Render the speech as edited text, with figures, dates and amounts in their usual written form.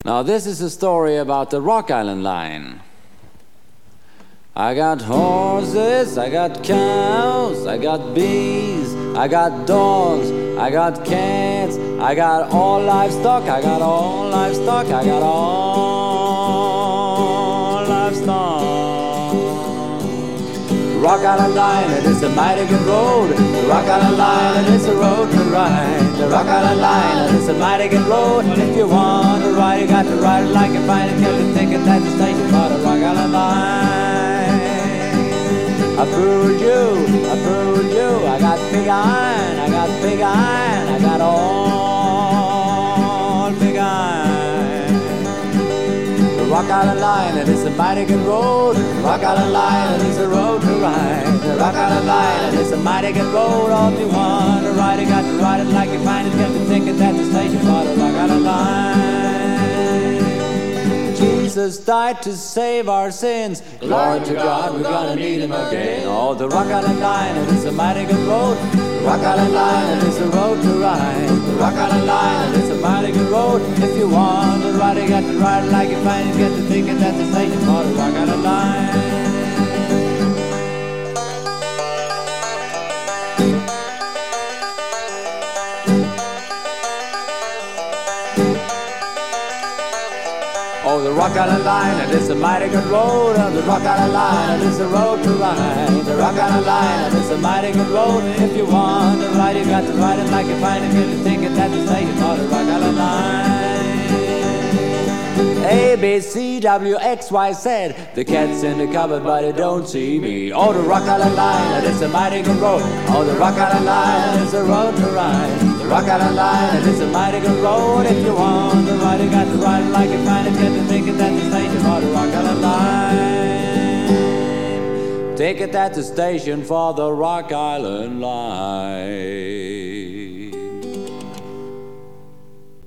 Now this is a story about the Rock Island Line. I got horses, I got cows, I got bees, I got dogs, I got cats, I got all livestock, I got all livestock, I got all livestock. Rock Island Line, it is a mighty good road. The Rock Island Line, it is a road to ride. The Rock Island Line, it is a mighty good road. If you want to ride, you got to ride it like you find it. Get the ticket at the station for the Rock Island Line. I fooled you, I fooled you. I got pig iron, I got pig iron, I got all pig iron. The Rock Island Line, it is a mighty good road. The Rock Island Line, it is a road to ride. The Rock Island Line, it is a mighty good road. All you want to ride, you got to ride it like you find it. Get the ticket at the station for the Rock Island Line. Jesus died to save our sins. Glory to God, we're gonna need him again. Oh, the Rock Island Line, it is a mighty good road. The Rock Island Line, it is a road to ride. The Rock Island Line, it is a mighty good road. If you want to ride, you got to ride it like you find it. Get the ticket at the station for the Rock Island Line. Oh, the Rock Island Line, it is a mighty good road. Oh, the Rock Island Line, it is a road to ride. The Rock Island Line, it is a mighty good road. If you want to ride, you got to ride it like you find it. Get the ticket at the station for the Rock Island Line. A, B, C, W, X, Y, Z. The cat's in the cupboard, but it don't see me. Oh, the Rock Island Line, it is a mighty good road. Oh, the Rock Island Line, it is a road to ride. The Rock Island Line, it is a mighty good road. If you want to ride, you got to ride it like you find it. Get the ticket at the station for the Rock Island Line. Ticket at the station for the Rock Island Line.